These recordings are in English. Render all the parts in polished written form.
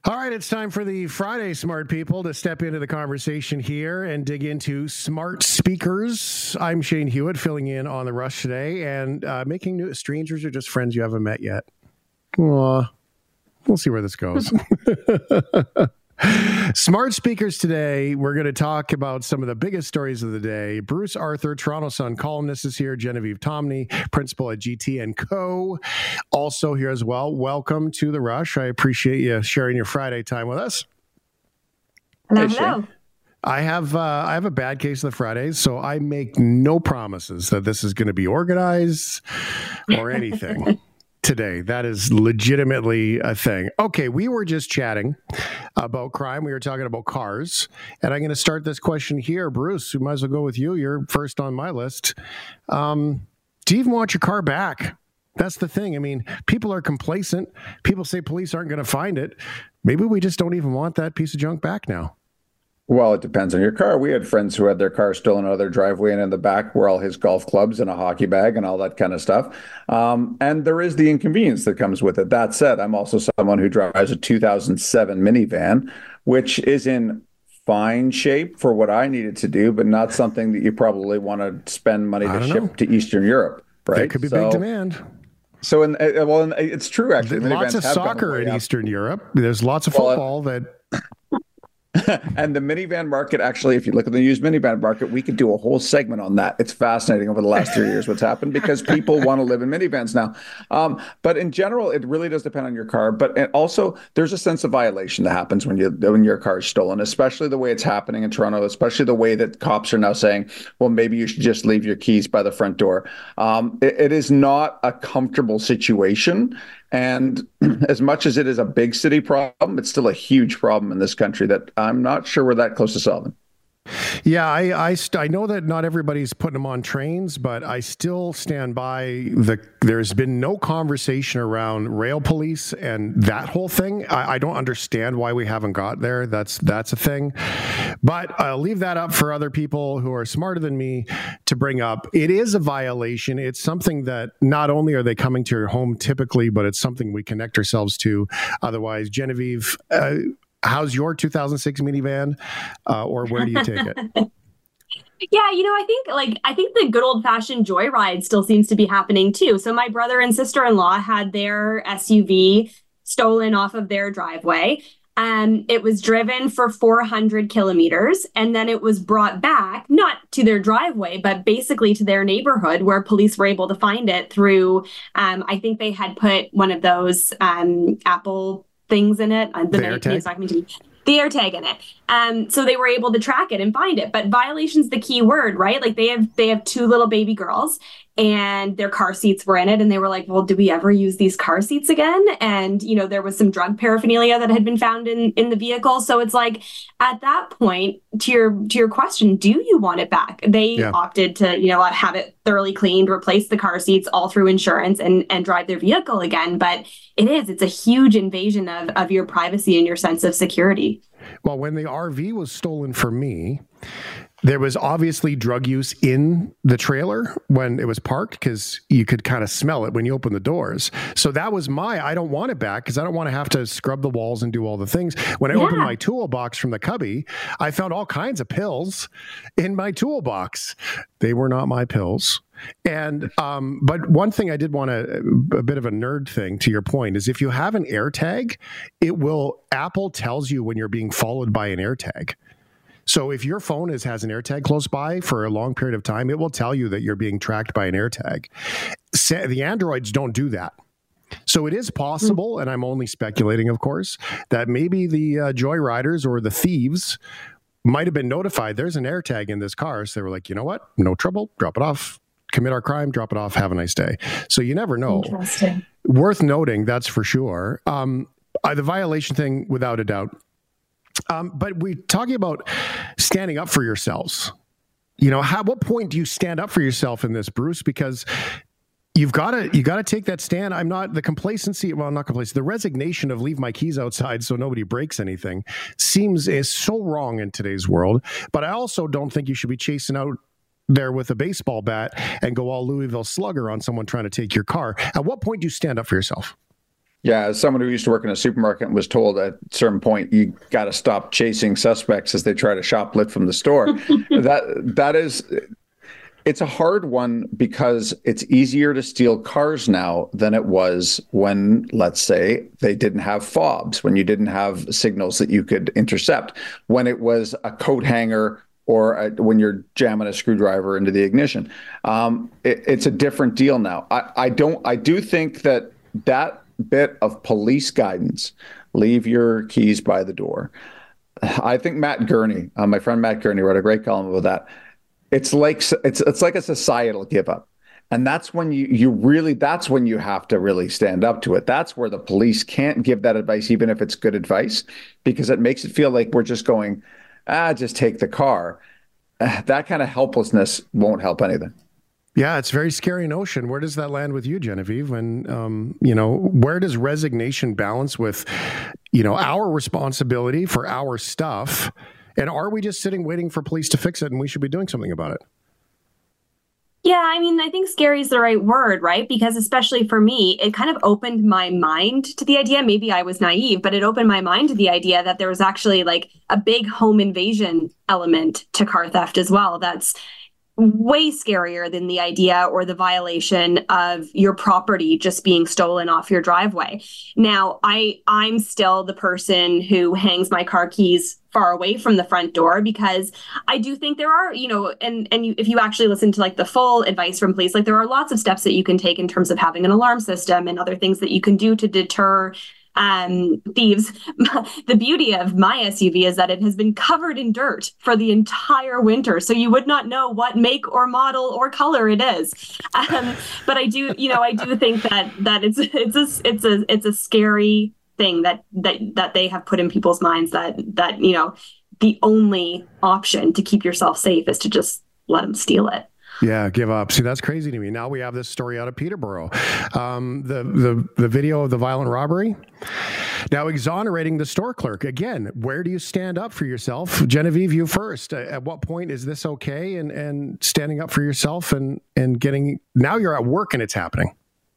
All right, it's time for the Friday Smart People to step into the conversation here and dig into smart speakers. I'm Shane Hewitt, filling in on the rush today and making new strangers or just friends you haven't met yet. Aw, we'll see where this goes. Smart speakers today. We're going to talk about some of the biggest stories of the day. Bruce Arthur, Toronto Sun columnist, is here. Genevieve Tomney, principal at GT and Co, also here as well. Welcome to the Rush. I appreciate you sharing your Friday time with us. Hello. I have a bad case of the Fridays, so I make no promises that this is going to be organized or anything. Today. That is legitimately a thing. Okay, we were just chatting about crime. We were talking about cars. And I'm going to start this question here. Bruce, we might as well go with you. You're first on my list. Do you even want your car back? That's the thing. I mean, people are complacent. People say police aren't going to find it. Maybe we just don't even want that piece of junk back now. Well, it depends on your car. We had friends who had their car stolen out of their driveway, and in the back were all his golf clubs and a hockey bag and all that kind of stuff. And there is the inconvenience that comes with it. That said, I'm also someone who drives a 2007 minivan, which is in fine shape for what I needed to do, but not something that you probably want to spend money to ship to Eastern Europe, right? That could be big demand. So, it's true, actually. Lots of soccer in Eastern Europe. There's lots of football that... And the minivan market, actually, if you look at the used minivan market, we could do a whole segment on that. It's fascinating over the last 3 years what's happened because people want to live in minivans now. But in general, it really does depend on your car. But also, there's a sense of violation that happens when your car is stolen, especially the way it's happening in Toronto, especially the way that cops are now saying, well, maybe you should just leave your keys by the front door. It is not a comfortable situation. And as much as it is a big city problem, it's still a huge problem in this country that I'm not sure we're that close to solving. Yeah, I know that not everybody's putting them on trains, but I still stand by there's been no conversation around rail police and that whole thing. I don't understand why we haven't got there. That's a thing. But I'll leave that up for other people who are smarter than me to bring up. It is a violation. It's something that not only are they coming to your home typically, but it's something we connect ourselves to. Otherwise, Genevieve, how's your 2006 minivan, or where do you take it? Yeah, I think the good old fashioned joyride still seems to be happening too. So my brother and sister-in-law had their SUV stolen off of their driveway. It was driven for 400 kilometers, and then it was brought back, not to their driveway, but basically to their neighborhood where police were able to find it through, I think they had put one of those Apple things in it. The AirTag in it. So they were able to track it and find it. But violation's the key word, right? Like they have two little baby girls and their car seats were in it. And they were like, well, do we ever use these car seats again? And, there was some drug paraphernalia that had been found in the vehicle. So it's like, at that point, to your question, do you want it back? They opted to, have it thoroughly cleaned, replace the car seats all through insurance and drive their vehicle again. But it's a huge invasion of your privacy and your sense of security. Well, when the RV was stolen from me, there was obviously drug use in the trailer when it was parked because you could kind of smell it when you open the doors. So that was I don't want it back because I don't want to have to scrub the walls and do all the things. When I opened my toolbox from the cubby, I found all kinds of pills in my toolbox. They were not my pills. And but one thing I did want a bit of a nerd thing to your point is if you have an AirTag, Apple tells you when you're being followed by an AirTag. So if your phone has an AirTag close by for a long period of time, it will tell you that you're being tracked by an AirTag. The Androids don't do that. So it is possible, and I'm only speculating, of course, that maybe the joyriders or the thieves might have been notified there's an AirTag in this car. So they were like, you know what? No trouble. Drop it off. Commit our crime. Drop it off. Have a nice day. So you never know. Interesting. Worth noting, that's for sure. The violation thing, without a doubt. But we're talking about standing up for yourselves. What point do you stand up for yourself in this, Bruce? Because you got to take that stand. I'm not the complacency. Well, not complacency. The resignation of leave my keys outside so nobody breaks anything is so wrong in today's world. But I also don't think you should be chasing out there with a baseball bat and go all Louisville Slugger on someone trying to take your car. At what point do you stand up for yourself? Yeah, as someone who used to work in a supermarket and was told at a certain point, you got to stop chasing suspects as they try to shoplift from the store. that is, it's a hard one because it's easier to steal cars now than it was when, let's say, they didn't have fobs, when you didn't have signals that you could intercept, when it was a coat hanger or when you're jamming a screwdriver into the ignition. It's a different deal now. I do think that bit of police guidance, leave your keys by the door. I think Matt Gurney, my friend Matt Gurney, wrote a great column about that. It's like a societal give up. And that's when that's when you have to really stand up to it. That's where the police can't give that advice, even if it's good advice, because it makes it feel like we're just going, just take the car. That kind of helplessness won't help anything. Yeah, it's a very scary notion. Where does that land with you, Genevieve? When, where does resignation balance with, our responsibility for our stuff? And are we just sitting waiting for police to fix it and we should be doing something about it? Yeah, I mean, I think scary is the right word, right? Because especially for me, it kind of opened my mind to the idea. Maybe I was naive, but it opened my mind to the idea that there was actually like a big home invasion element to car theft as well. That's way scarier than the idea or the violation of your property just being stolen off your driveway. Now, I'm still the person who hangs my car keys far away from the front door because I do think there are, if you actually listen to like the full advice from police, like there are lots of steps that you can take in terms of having an alarm system and other things that you can do to deter thieves. The beauty of my SUV is that it has been covered in dirt for the entire winter, so you would not know what make or model or color it is. But I do think that it's a scary thing that they have put in people's minds that the only option to keep yourself safe is to just let them steal it. Yeah, give up. See, that's crazy to me. Now we have this story out of Peterborough. The video of the violent robbery. Now exonerating the store clerk. Again, where do you stand up for yourself? Genevieve, you first. At what point is this okay? And standing up for yourself and getting, now you're at work and it's happening.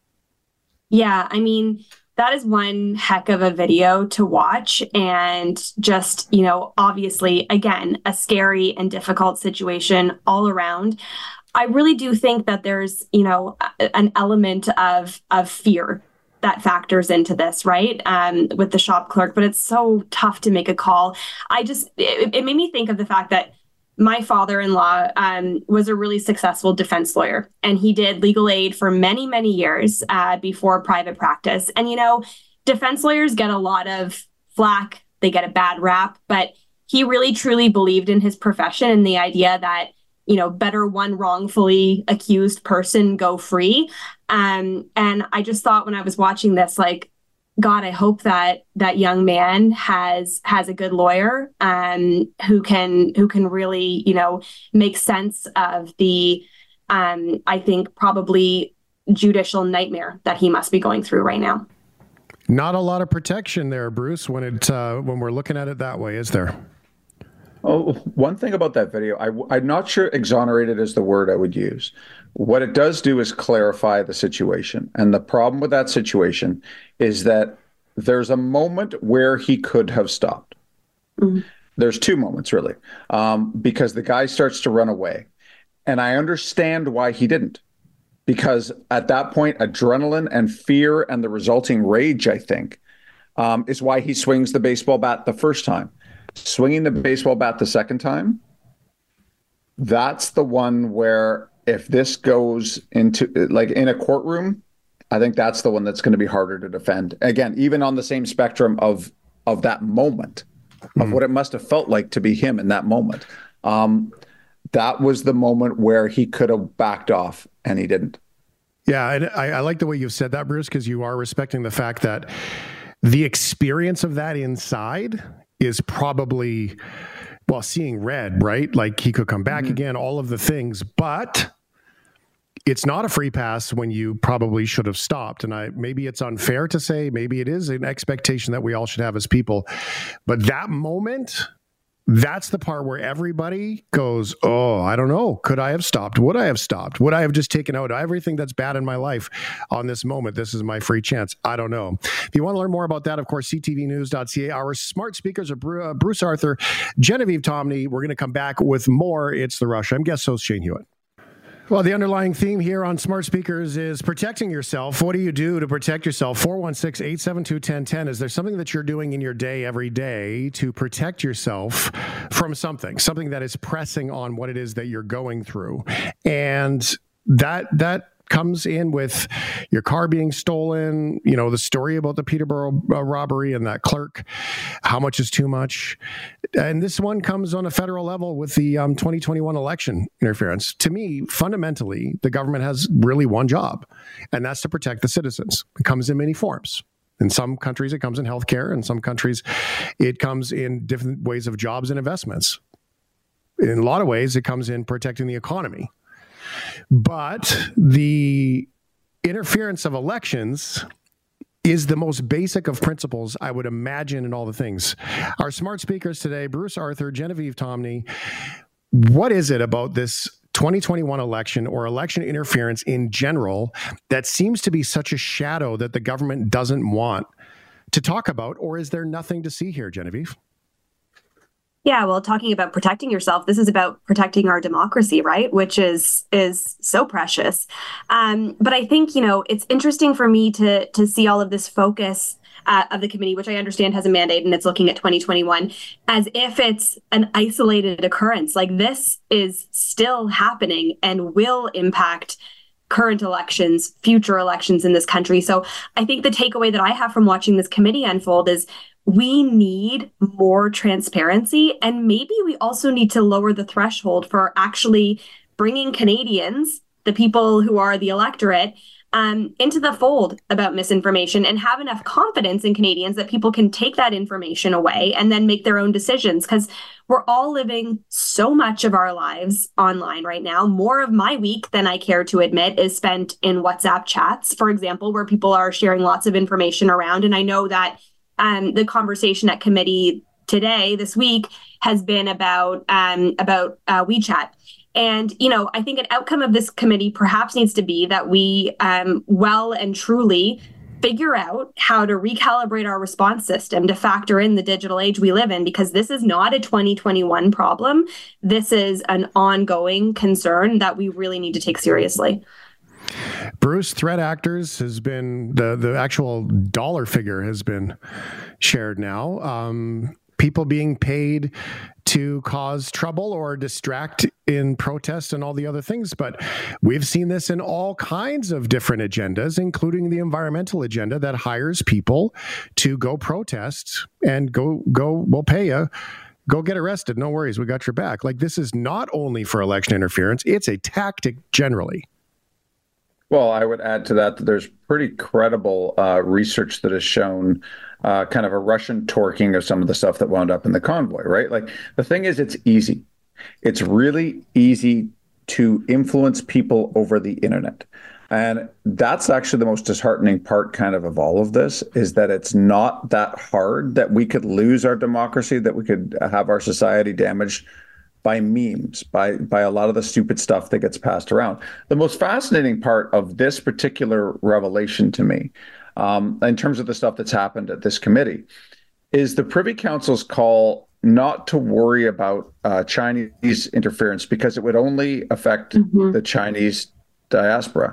Yeah, I mean, that is one heck of a video to watch. And just, obviously, again, a scary and difficult situation all around. I really do think that there's, an element of fear that factors into this, right? With the shop clerk, but it's so tough to make a call. It made me think of the fact that my father-in-law was a really successful defense lawyer, and he did legal aid for many, many years before private practice. And, defense lawyers get a lot of flack. They get a bad rap, but he really, truly believed in his profession and the idea that, better one wrongfully accused person go free. And I just thought when I was watching this, like, God, I hope that young man has a good lawyer who can really, make sense of the, I think, probably judicial nightmare that he must be going through right now. Not a lot of protection there, Bruce, when we're looking at it that way, is there? Oh, one thing about that video, I'm not sure exonerated is the word I would use. What it does do is clarify the situation. And the problem with that situation is that there's a moment where he could have stopped. Mm-hmm. There's two moments, really, because the guy starts to run away. And I understand why he didn't. Because at that point, adrenaline and fear and the resulting rage, I think, is why he swings the baseball bat the first time. Swinging the baseball bat the second time, that's the one where if this goes into, like, in a courtroom, I think that's the one that's going to be harder to defend. Again, even on the same spectrum of that moment, of what it must have felt like to be him in that moment. That was the moment where he could have backed off, and he didn't. Yeah, and I like the way you've said that, Bruce, because you are respecting the fact that the experience of that inside is probably, well, seeing red, right? Like he could come back again, all of the things, but it's not a free pass when you probably should have stopped. And maybe it's unfair to say, maybe it is an expectation that we all should have as people, but that moment That's the part where everybody goes, oh, I don't know. Could I have stopped? Would I have stopped? Would I have just taken out everything that's bad in my life on this moment? This is my free chance. I don't know. If you want to learn more about that, of course, ctvnews.ca. Our smart speakers are Bruce Arthur, Genevieve Tomney. We're going to come back with more. It's The Rush. I'm guest host Shane Hewitt. Well, the underlying theme here on Smart Speakers is protecting yourself. What do you do to protect yourself? 416-872-1010. Is there something that you're doing in your day every day to protect yourself from something that is pressing on what it is that you're going through? And that comes in with your car being stolen, the story about the Peterborough robbery and that clerk, how much is too much. And this one comes on a federal level with the 2021 election interference. To me, fundamentally, the government has really one job, and that's to protect the citizens. It comes in many forms. In some countries, it comes in healthcare. In some countries, it comes in different ways of jobs and investments. In a lot of ways, it comes in protecting the economy. But the interference of elections is the most basic of principles, I would imagine, in all the things. Our smart speakers today, Bruce Arthur, Genevieve Tomney, what is it about this 2021 election or election interference in general that seems to be such a shadow that the government doesn't want to talk about? Or is there nothing to see here, Genevieve? Yeah, well, talking about protecting yourself, this is about protecting our democracy, right? Which is so precious. But I think, it's interesting for me to see all of this focus of the committee, which I understand has a mandate and it's looking at 2021, as if it's an isolated occurrence. Like, this is still happening and will impact current elections, future elections in this country. So I think the takeaway that I have from watching this committee unfold is we need more transparency, and maybe we also need to lower the threshold for actually bringing Canadians, the people who are the electorate, into the fold about misinformation, and have enough confidence in Canadians that people can take that information away and then make their own decisions. Because we're all living so much of our lives online right now. More of my week than I care to admit is spent in WhatsApp chats, for example, where people are sharing lots of information around. And I know that the conversation at committee today, this week, has been about WeChat. And, I think an outcome of this committee perhaps needs to be that we well and truly figure out how to recalibrate our response system to factor in the digital age we live in, because this is not a 2021 problem. This is an ongoing concern that we really need to take seriously. Bruce, threat actors has been, the actual dollar figure has been shared now. People being paid to cause trouble or distract in protests and all the other things. But we've seen this in all kinds of different agendas, including the environmental agenda that hires people to go protest and we'll pay you. Go get arrested. No worries. We got your back. Like, this is not only for election interference. It's a tactic generally. Well, I would add to that there's pretty credible research that has shown kind of a Russian torquing of some of the stuff that wound up in the convoy, right? Like, the thing is, it's easy. It's really easy to influence people over the internet. And that's actually the most disheartening part kind of all of this, is that it's not that hard, that we could lose our democracy, that we could have our society damaged by memes, by a lot of the stupid stuff that gets passed around. The most fascinating part of this particular revelation to me, in terms of the stuff that's happened at this committee, is the Privy Council's call not to worry about Chinese interference because it would only affect the Chinese diaspora.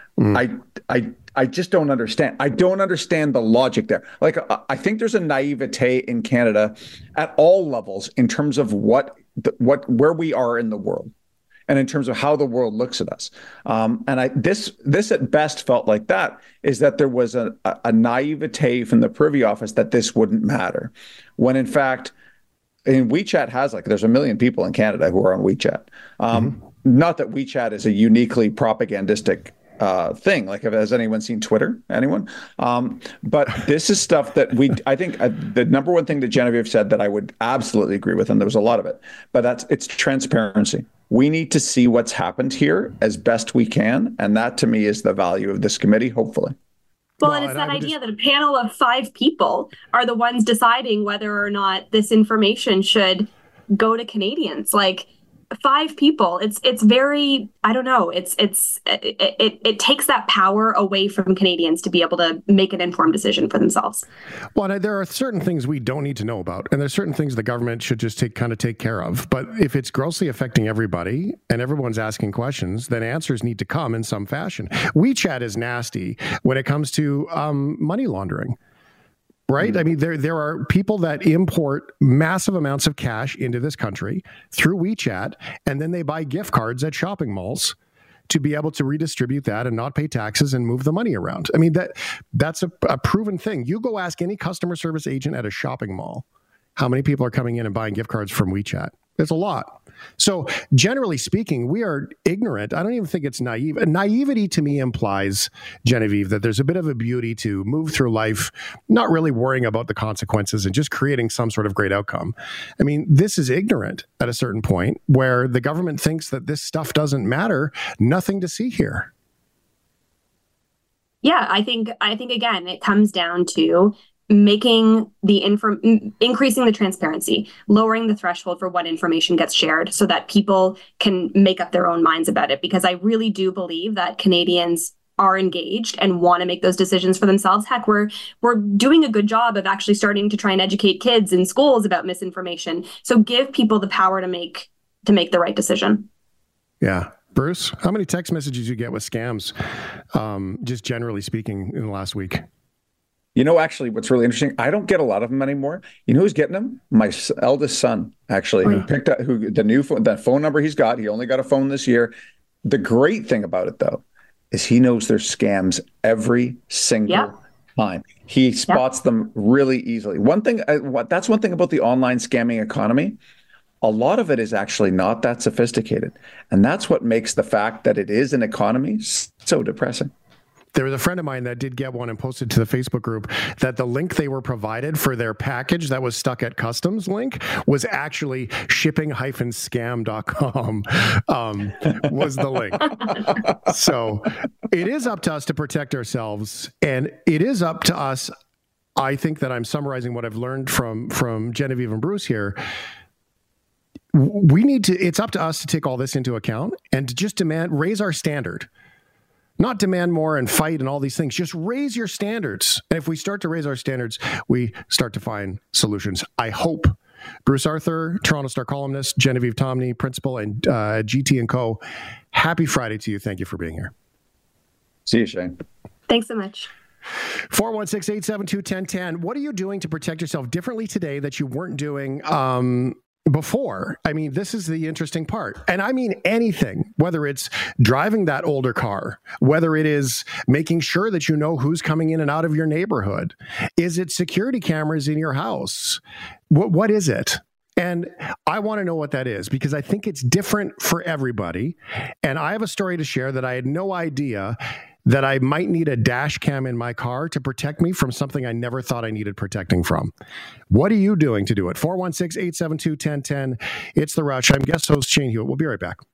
I just don't understand. I don't understand the logic there. Like, I think there's a naivete in Canada at all levels in terms of where we are in the world, and in terms of how the world looks at us. This at best felt like that, is that there was a naivete from the Privy Office that this wouldn't matter, when in fact, WeChat there's 1 million people in Canada who are on WeChat. Not that WeChat is a uniquely propagandistic thing. Like, has anyone seen Twitter? Anyone? But this is stuff that I think the number one thing that Genevieve said that I would absolutely agree with, and there was a lot of it, but it's transparency. We need to see what's happened here as best we can. And that, to me, is the value of this committee, hopefully. Well, and it's that idea that a panel of 5 people are the ones deciding whether or not this information should go to Canadians. Like 5 people, it's very, I don't know, it takes that power away from Canadians to be able to make an informed decision for themselves. Well, there are certain things we don't need to know about, and there's certain things the government should just take care of. But if it's grossly affecting everybody and everyone's asking questions, then answers need to come in some fashion. WeChat is nasty when it comes to money laundering. Right? I mean, there are people that import massive amounts of cash into this country through WeChat, and then they buy gift cards at shopping malls to be able to redistribute that and not pay taxes and move the money around. I mean, that's a proven thing. You go ask any customer service agent at a shopping mall how many people are coming in and buying gift cards from WeChat. There's a lot. So generally speaking, we are ignorant. I don't even think it's naive. Naivety to me implies, Genevieve, that there's a bit of a beauty to move through life, not really worrying about the consequences and just creating some sort of great outcome. I mean, this is ignorant at a certain point where the government thinks that this stuff doesn't matter. Nothing to see here. Yeah, I think again, it comes down to making increasing the transparency, lowering the threshold for what information gets shared so that people can make up their own minds about it. Because I really do believe that Canadians are engaged and want to make those decisions for themselves. Heck, we're doing a good job of actually starting to try and educate kids in schools about misinformation. So give people the power to make the right decision. Yeah. Bruce, how many text messages you get with scams, just generally speaking, in the last week? You know, actually, what's really interesting, I don't get a lot of them anymore. You know who's getting them? My eldest son, actually, who picked up the phone number he's got. He only got a phone this year. The great thing about it, though, is he knows there's scams every single time. He spots them really easily. That's one thing about the online scamming economy. A lot of it is actually not that sophisticated. And that's what makes the fact that it is an economy so depressing. There was a friend of mine that did get one and posted to the Facebook group that the link they were provided for their package that was stuck at customs link was actually shipping-scam.com was the link. So it is up to us to protect ourselves, and it is up to us. I think that I'm summarizing what I've learned from Genevieve and Bruce here. It's up to us to take all this into account and to just raise our standard. Not demand more and fight and all these things. Just raise your standards. And if we start to raise our standards, we start to find solutions. I hope. Bruce Arthur, Toronto Star columnist, Genevieve Tomney, principal and GT & Co. Happy Friday to you. Thank you for being here. See you, Shane. Thanks so much. 416-872-1010. What are you doing to protect yourself differently today that you weren't doing before? I mean, this is the interesting part. And I mean anything, whether it's driving that older car, whether it is making sure that you know who's coming in and out of your neighborhood. Is it security cameras in your house? What is it? And I want to know what that is because I think it's different for everybody. And I have a story to share that I had no idea that I might need a dash cam in my car to protect me from something I never thought I needed protecting from. What are you doing to do it? 416-872-1010. It's The Rush. I'm guest host Shane Hewitt. We'll be right back.